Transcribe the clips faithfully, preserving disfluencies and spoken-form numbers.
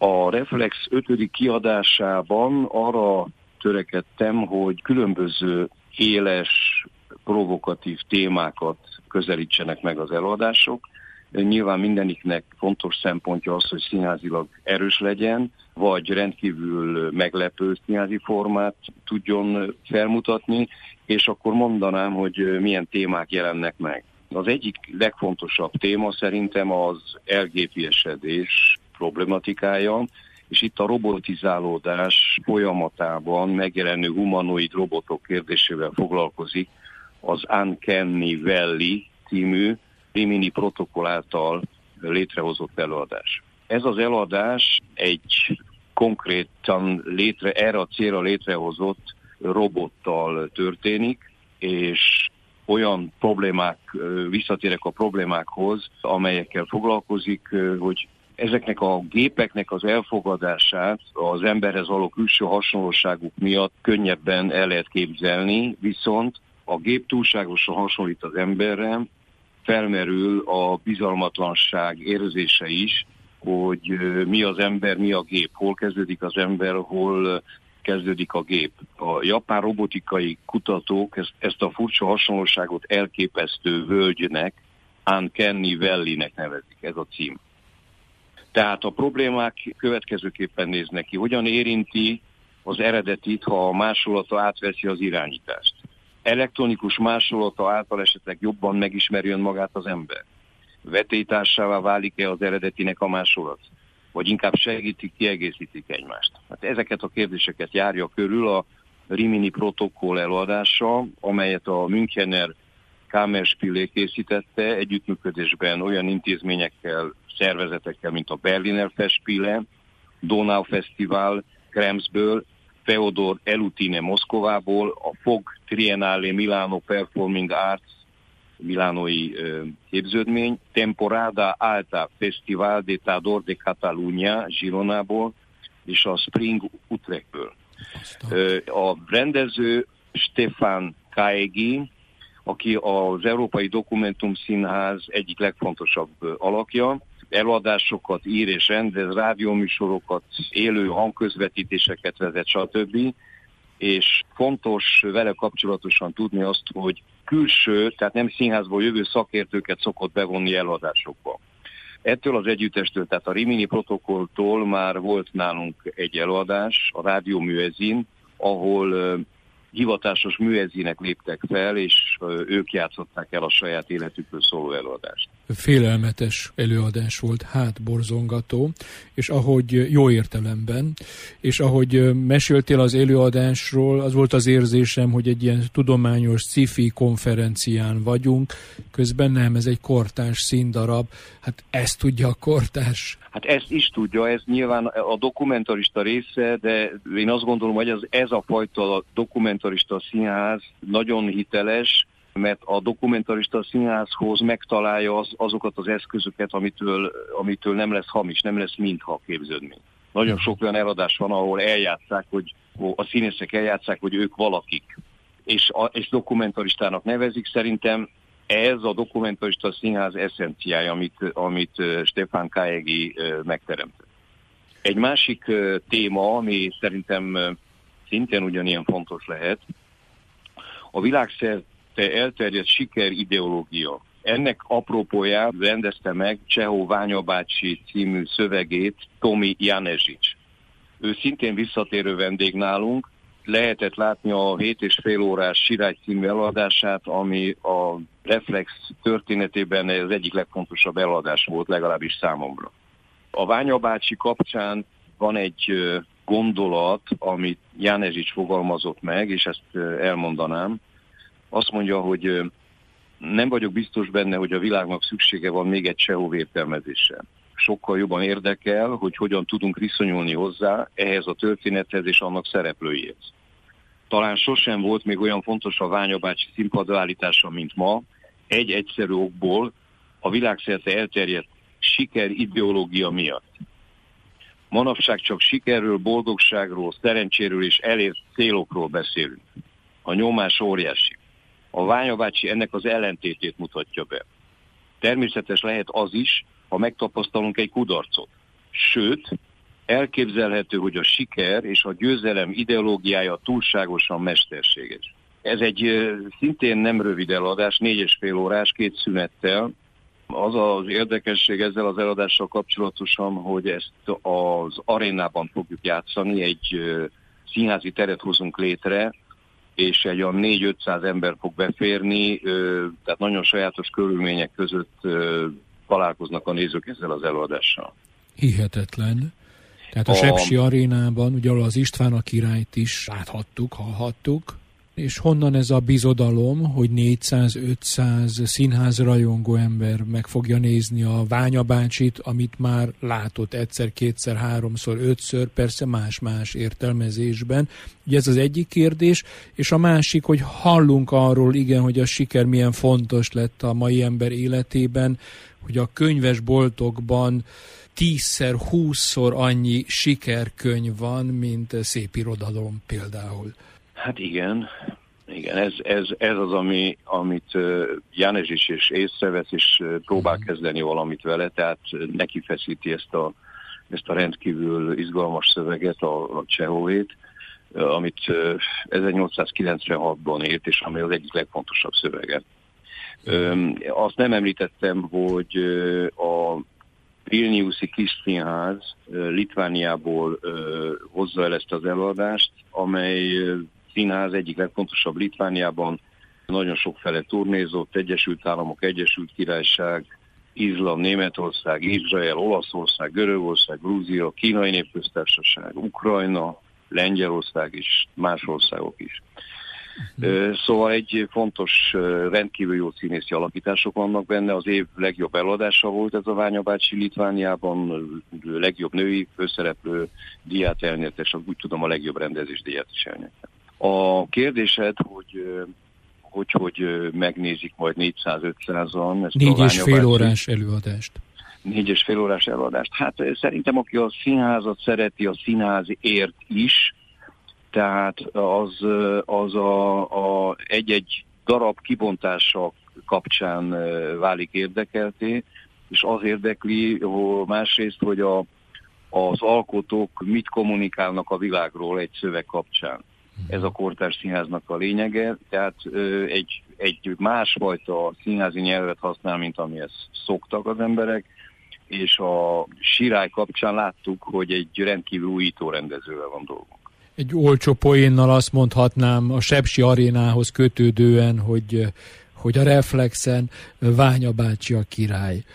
A Reflex ötödik kiadásában arra törekedtem, hogy különböző éles, provokatív témákat közelítsenek meg az előadások. Nyilván mindeniknek fontos szempontja az, hogy színházilag erős legyen, vagy rendkívül meglepő színházi formát tudjon felmutatni, és akkor mondanám, hogy milyen témák jelennek meg. Az egyik legfontosabb téma szerintem az el gé pé esedés problematikája, és itt a robotizálódás folyamatában megjelenő humanoid robotok kérdésével foglalkozik az Uncanny Valley című Rimini protokoll által létrehozott előadás. Ez az előadás egy konkrétan létre, erre a célra létrehozott robottal történik, és olyan problémák, visszatérek a problémákhoz, amelyekkel foglalkozik, hogy ezeknek a gépeknek az elfogadását az emberhez való külső hasonlóságuk miatt könnyebben el lehet képzelni, viszont a gép túlságosan hasonlít az emberre, felmerül a bizalmatlanság érzése is, hogy mi az ember, mi a gép, hol kezdődik az ember, hol kezdődik a gép. A japán robotikai kutatók ezt, ezt a furcsa hasonlóságot elképesztő völgynek, Uncanny Valley-nek nevezik, ez a cím. Tehát a problémák következőképpen néznek ki. Hogyan érinti az eredetit, ha a másolata átveszi az irányítást? Elektronikus másolata által esetleg jobban megismeri önmagát az ember? Vetélytársává válik-e az eredetinek a másolat? Vagy inkább segítik, kiegészítik egymást? Hát ezeket a kérdéseket járja körül a Rimini protokoll előadása, amelyet a Münchener Kammerspiele készítette együttműködésben olyan intézményekkel, szervezetekkel, mint a Berliner Festspiele, Donau Fesztivál Kremsből, Feodor Elutine Moszkvából, a Fog Triennale Milano Performing Arts milánói ö, képződmény, Temporada Alta Festival de Tador de Catalunya Gironából, és a Spring Utrechtből. A rendező Stefan Kaegi, aki az Európai Dokumentum Színház egyik legfontosabb alakja, előadásokat ír és rendez, rádióműsorokat, élő hangközvetítéseket vezet, stb. És fontos vele kapcsolatosan tudni azt, hogy külső, tehát nem színházból jövő szakértőket szokott bevonni előadásokba. Ettől az együttestől, tehát a Rimini protokolltól már volt nálunk egy előadás, a Rádió Műezin, ahol hivatásos műezinek léptek fel, és ők játszották el a saját életükről szóló előadást. Félelmetes előadás volt, hátborzongató, és ahogy jó értelemben, és ahogy meséltél az előadásról, az volt az érzésem, hogy egy ilyen tudományos sci-fi konferencián vagyunk, közben nem, ez egy kortárs színdarab. Hát ezt tudja a kortárs? Hát ezt is tudja, ez nyilván a dokumentarista része, de én azt gondolom, hogy ez, ez a fajta dokumentarista színház nagyon hiteles, mert a dokumentarista színházhoz megtalálja az, azokat az eszközöket, amitől, amitől nem lesz hamis, nem lesz mintha képződmény. Nagyon sok olyan eladás van, ahol eljátszák, hogy a színészek eljátszák, hogy ők valakik, és, a, és dokumentaristának nevezik. Szerintem ez a dokumentarista színház eszenciája, amit, amit Stefan Kaegi megteremtett. Egy másik téma, ami szerintem szintén ugyanilyen fontos lehet, a világszerte elterjedt sikerideológia. Ennek apropóján rendezte meg Csehó Ványa bácsi című szövegét Tomi Janezics. Ő szintén visszatérő vendég nálunk, lehetett látni a hét és fél órás Sirály című előadását, ami a Reflex történetében az egyik legfontosabb előadás volt, legalábbis számomra. A Ványa bácsi kapcsán van egy gondolat, amit Janezics fogalmazott meg, és ezt elmondanám. Azt mondja, hogy nem vagyok biztos benne, hogy a világnak szüksége van még egy Csehov értelmezésre. Sokkal jobban érdekel, hogy hogyan tudunk viszonyulni hozzá ehhez a történethez és annak szereplőihez. Talán sosem volt még olyan fontos a Ványa bácsi színpadra állítása, mint ma, egy egyszerű okból, a világszerte elterjedt sikerideológia miatt. Manapság csak sikerről, boldogságról, szerencséről és elért célokról beszélünk. A nyomás óriási. A Ványa bácsi ennek az ellentétét mutatja be. Természetes lehet az is, ha megtapasztalunk egy kudarcot. Sőt, elképzelhető, hogy a siker és a győzelem ideológiája túlságosan mesterséges. Ez egy szintén nem rövid eladás, négy és fél órás, két szünettel. Az az érdekesség ezzel az eladással kapcsolatosan, hogy ezt az arénában fogjuk játszani, egy színházi teret hozunk létre, és egy olyan négy-ötszáz ember fog beférni, tehát nagyon sajátos körülmények között találkoznak a nézők ezzel az eladással. Hihetetlen. Tehát a, a Sepsi arénában, ugye az István a királyt is láthattuk, hallhattuk, és honnan ez a bizodalom, hogy négyszáz-ötszáz színházrajongó ember meg fogja nézni a Ványa bácsit, amit már látott egyszer, kétszer, háromszor, ötször, persze más-más értelmezésben. Ugye ez az egyik kérdés, és a másik, hogy hallunk arról, igen, hogy a siker milyen fontos lett a mai ember életében, hogy a könyvesboltokban tízszer, húszszor annyi sikerkönyv van, mint szépirodalom például. Hát igen, igen, ez, ez, ez az, ami, amit János is és észrevesz, és próbál kezdeni valamit vele, tehát neki feszíti ezt a, ezt a rendkívül izgalmas szöveget, a, a Csehovét, amit ezernyolcszázkilencvenhatban írt, és ami az egyik legfontosabb szövege. Azt nem említettem, hogy a Vilniuszi kis színház Litvániából hozza el ezt az előadást, amely színház egyik legfontosabb Litvániában, nagyon sokfele turnézott, Egyesült Államok, Egyesült Királyság, Izland, Németország, Izrael, Olaszország, Görögország, Grúzia, Kínai Népköztársaság, Ukrajna, Lengyelország és más országok is. Uh-huh. Szóval egy fontos, rendkívül jó színészi alakítások vannak benne. Az év legjobb eladása volt ez a Ványa bácsi Litvániában, legjobb női főszereplő díját elnyerte, és úgy tudom a legjobb rendezés díját is elnyerte. A kérdésed, hogy hogy, hogy megnézik majd négyszáz-ötszázan ezt Négy a és fél órás előadást. Négy és fél órás előadást. Hát szerintem, aki a színházat szereti, a színházért is, tehát az, az a, a egy-egy darab kibontása kapcsán válik érdekelté, és az érdekli hogy másrészt, hogy a, az alkotók mit kommunikálnak a világról egy szöveg kapcsán. Ez a kortárs színháznak a lényege, tehát egy, egy másfajta színházi nyelvet használ, mint amihez szoktak az emberek, és a Sirály kapcsán láttuk, hogy egy rendkívül újító rendezővel van dolgunk. Egy olcsó poénnal azt mondhatnám a Sepsi arénához kötődően, hogy, hogy a Reflexen Ványa bácsi a király.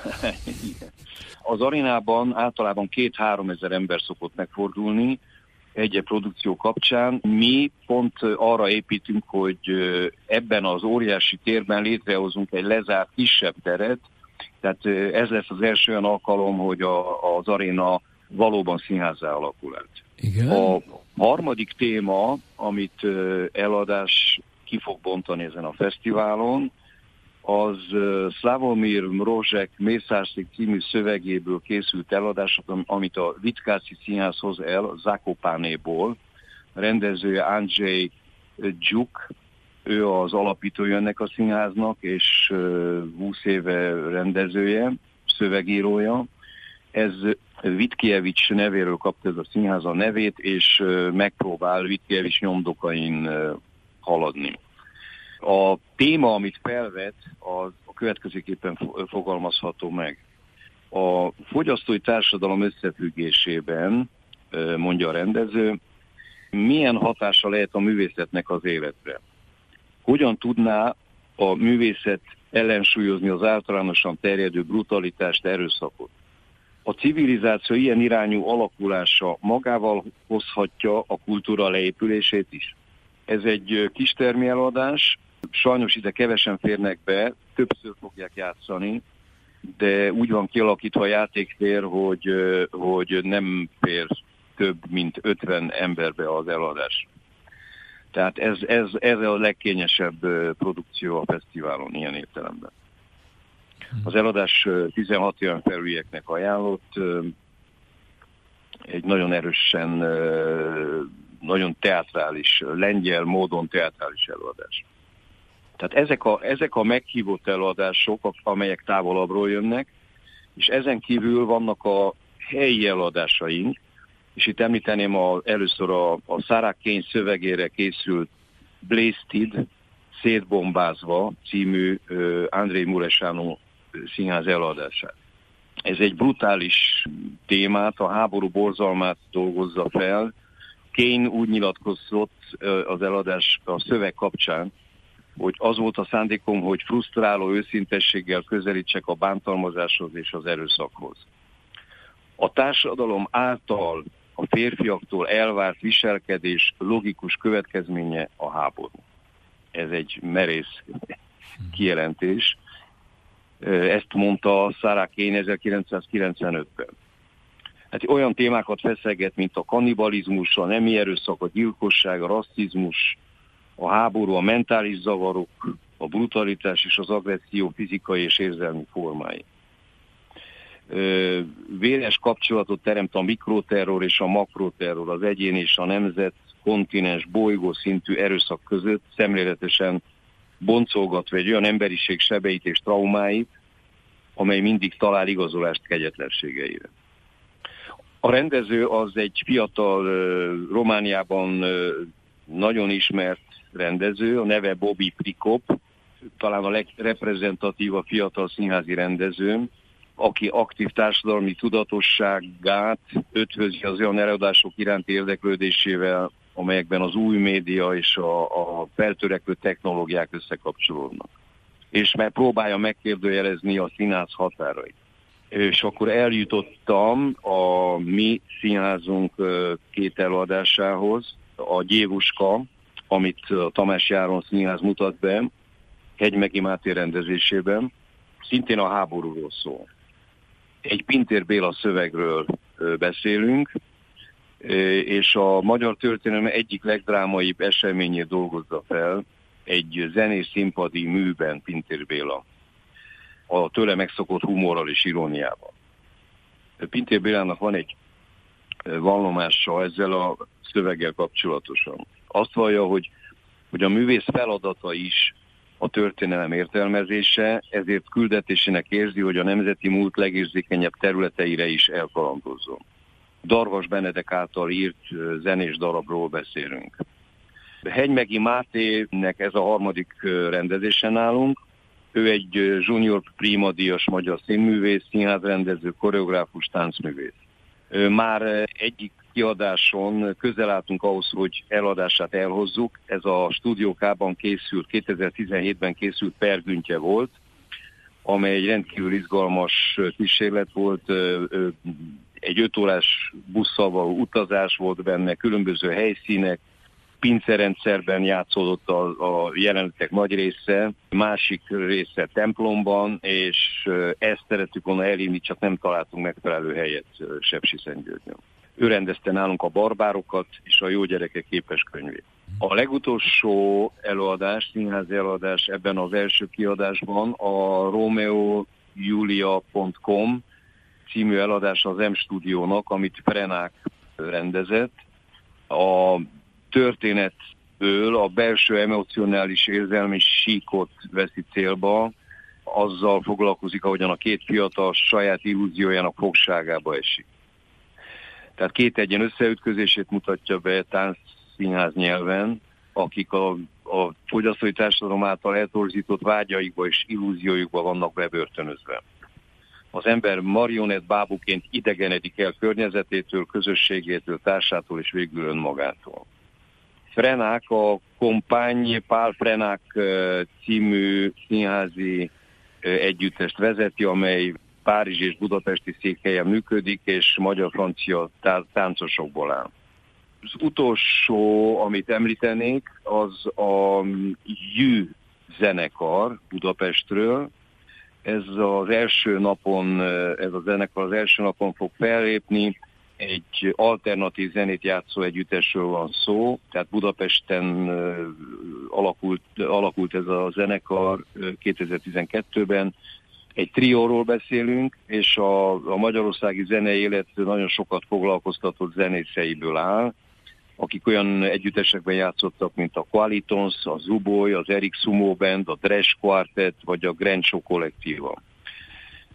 Az arénában általában két-három ezer ember szokott megfordulni egy-egy produkció kapcsán. Mi pont arra építünk, hogy ebben az óriási térben létrehozunk egy lezárt kisebb teret, tehát ez lesz az első olyan alkalom, hogy a, az aréna valóban színházzá alakul át. Igen. A harmadik téma, amit eladás ki fog bontani ezen a fesztiválon, az Slavomir Mrozsek Mészárszék című szövegéből készült eladás, amit a Vitkáci Színház hoz el Zakopánéból. Rendezője Andrzej Dzsuk, ő az alapítója ennek a színháznak, és húsz éve rendezője, szövegírója. Ez Vitkievics nevéről kapta ez a színház a nevét, és megpróbál Vitkievics nyomdokain haladni. A téma, amit felvet, az a következőképpen fogalmazható meg. A fogyasztói társadalom összefüggésében, mondja a rendező, milyen hatása lehet a művészetnek az életre? Hogyan tudná a művészet ellensúlyozni az általánosan terjedő brutalitást, erőszakot? A civilizáció ilyen irányú alakulása magával hozhatja a kultúra leépülését is. Ez egy kistermi eladás, sajnos ide kevesen férnek be, többször fogják játszani, de úgy van kialakítva a játéktér, hogy, hogy nem fér több, mint ötven emberbe az eladás. Tehát ez, ez, ez a legkényesebb produkció a fesztiválon ilyen értelemben. Az eladás tizenhat olyan felülieknek ajánlott, egy nagyon erősen, nagyon teátrális, lengyel módon teátrális előadás. Tehát ezek a, ezek a meghívott előadások, amelyek távolabbról jönnek, és ezen kívül vannak a helyi eladásaink, és itt említeném a, először a, a Sarah Kane szövegére készült Blasted, Szétbombázva című uh, Andrei Mureșanu színház eladását. Ez egy brutális témát, a háború borzalmát dolgozza fel. Kane úgy nyilatkozott uh, az eladás a szöveg kapcsán, hogy az volt a szándékom, hogy frusztráló őszintességgel közelítsek a bántalmazáshoz és az erőszakhoz. A társadalom által a férfiaktól elvárt viselkedés logikus következménye a háború. Ez egy merész kijelentés. Ezt mondta Sarah Kane ezerkilencszázkilencvenötben. Hát olyan témákat feszeget, mint a kannibalizmus, a nemi erőszak, a gyilkosság, a rasszizmus, a háború, a mentális zavarok, a brutalitás és az agresszió fizikai és érzelmi formái. Véres kapcsolatot teremt a mikroterror és a makroterror, az egyén és a nemzet, kontinens, bolygó szintű erőszak között, szemléletesen boncolgatva egy olyan emberiség sebeit és traumáit, amely mindig talál igazolást kegyetlenségeire. A rendező az egy fiatal, Romániában nagyon ismert rendező, a neve Bobby Prikop, talán a legreprezentatívabb fiatal színházi rendező, aki aktív társadalmi tudatosságát ötvözi az olyan előadások iránti érdeklődésével, amelyekben az új média és a, a feltörekvő technológiák összekapcsolódnak. És mert próbálja megkérdőjelezni a színház határait. És akkor eljutottam a mi színházunk két előadásához, a Gyévuska, amit a Tamás Járon Színház mutat be, Hegymegi Máté rendezésében, szintén a háborúról szól. Egy Pintér Béla szövegről beszélünk, és a magyar történelem egyik legdrámaibb eseményét dolgozza fel egy zenés színpadi műben Pintér Béla, a tőle megszokott humorral és iróniával. Pintér Bélának van egy vallomása ezzel a szöveggel kapcsolatosan. Azt vallja, hogy, hogy a művész feladata is a történelem értelmezése, ezért küldetésének érzi, hogy a nemzeti múlt legérzékenyebb területeire is elkalandozzon. Darvas Benedek által írt zenés darabról beszélünk. Hegymegi Mátének ez a harmadik rendezésen nálunk. Ő egy junior prima díjas magyar színművész, színházrendező, koreográfus, táncművész. Már egyik kiadáson közel álltunk ahhoz, hogy eladását elhozzuk. Ez a stúdiókában készült, kétezer-tizenhétben készült Pergüntje volt, amely egy rendkívül izgalmas kísérlet volt. Egy öt órás busszal való utazás volt benne, különböző helyszínek, pincerendszerben játszódott a, a jelenetek nagy része, másik része templomban, és ezt szerettük volna elérni, csak nem találtunk megfelelő helyet Sepsiszentgyörgyön. Ő rendezte nálunk a Barbárokat és a Jó gyerekek képeskönyvét. A legutolsó előadás, színházi előadás ebben az első kiadásban a romeo julia pont com című előadás az M Stúdiónak, amit Frenák rendezett. A történetből a belső emocionális érzelmi síkot veszi célba, azzal foglalkozik, ahogyan a két fiatal saját illúziójának fogságába esik. Tehát két egyen összeütközését mutatja be táncszínház nyelven, akik a, a fogyasztói társadalom által eltorzított vágyaikba és illúzióikba vannak bebörtönözve. Az ember marionett bábuként idegenedik el környezetétől, közösségétől, társától és végül önmagától. Frenák, a Kompány Pál Frenák című színházi együttest vezeti, amely Párizs és budapesti székhelyen működik, és magyar-francia táncosokból áll. Az utolsó, amit említenék, az a Jű zenekar Budapestről. Ez az első napon, ez a zenekar az első napon fog fellépni. Egy alternatív zenét játszó együttesről van szó, tehát Budapesten alakult, alakult ez a zenekar kétezer-tizenkettőben. Egy trióról beszélünk, és a, a magyarországi zenei élet nagyon sokat foglalkoztatott zenészeiből áll, akik olyan együttesekben játszottak, mint a Qualitons, a Zuboy, az Eric Sumo Band, a Dresch Quartet, vagy a Grand Show kollektíva.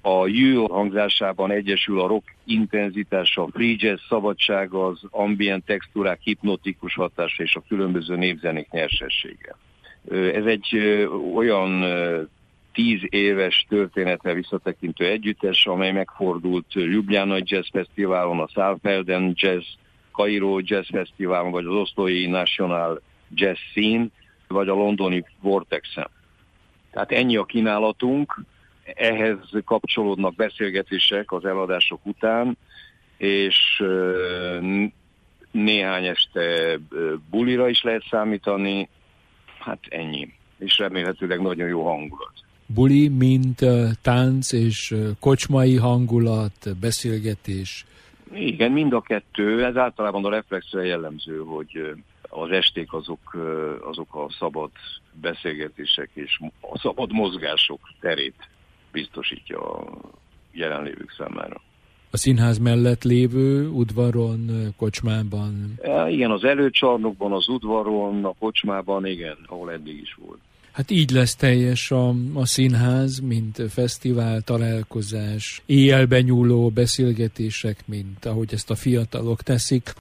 A Jő hangzásában egyesül a rock intenzitása, a free jazz szabadsága, az ambient textúrák hipnotikus hatása és a különböző népzenék nyersessége. Ez egy olyan tíz éves történetre visszatekintő együttes, amely megfordult Ljubljanai Jazz Fesztiválon, a Saalfelden Jazz, Kairó Jazz Fesztiválon, vagy az Oszlói National Jazz Scene, vagy a londoni Vortexen. Tehát ennyi a kínálatunk, ehhez kapcsolódnak beszélgetések az eladások után, és néhány este bulira is lehet számítani, hát ennyi. És remélhetőleg nagyon jó hangulat. Buli, mint tánc és kocsmai hangulat, beszélgetés. Igen, mind a kettő. Ez általában a Reflexre jellemző, hogy az esték azok, azok a szabad beszélgetések és a szabad mozgások terét biztosítja a jelenlévők számára. A színház mellett lévő udvaron, kocsmában? Igen, az előcsarnokban, az udvaron, a kocsmában, igen, ahol eddig is volt. Hát így lesz teljes a, a színház, mint fesztivál, találkozás, éjjelben nyúló beszélgetések, mint ahogy ezt a fiatalok teszik.